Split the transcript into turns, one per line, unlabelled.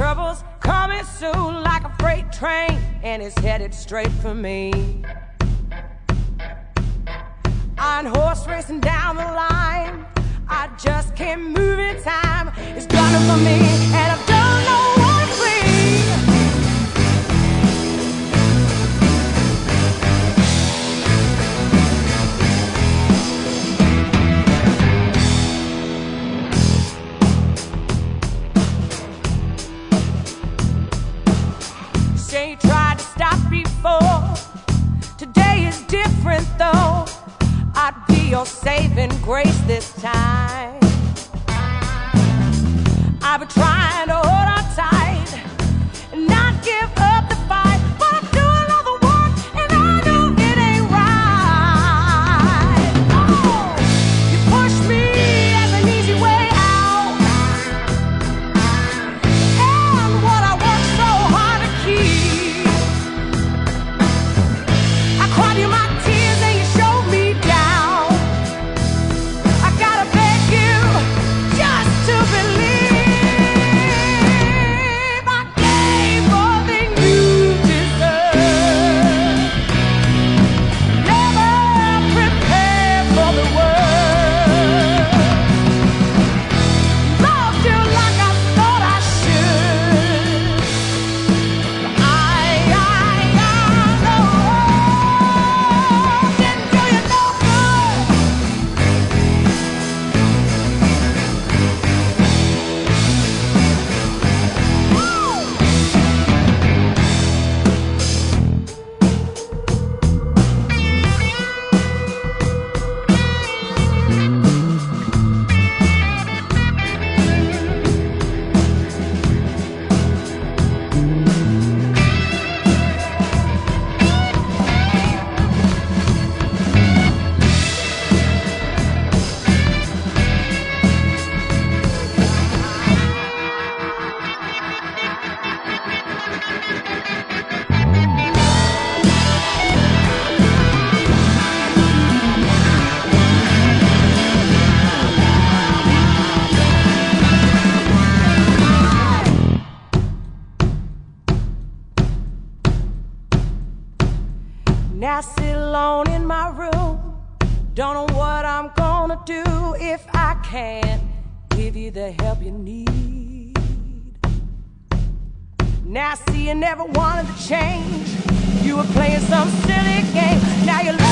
Trouble's coming soon like a freight train, and it's headed straight for me. Iron horse racing down the line, I just can't move in time. It's gunning for me, and I don't know what to see. You tried to stop before. Today is different though. I'd be your saving grace this time. I've been trying to hold on tight and not give up the fight, but I'm doing all the work and I know it ain't right. Oh, you push me as an easy way out, and what I worked so hard to keep. Cried you my tears and you showed me down. I gotta beg you just to believe I gave more than you deserve. Never prepared for the world. Loved you like I thought I should. I know. Now I sit alone in my room, don't know what I'm gonna do if I can't give you the help you need. Now I see you never wanted to change. You were playing some silly game. Now you're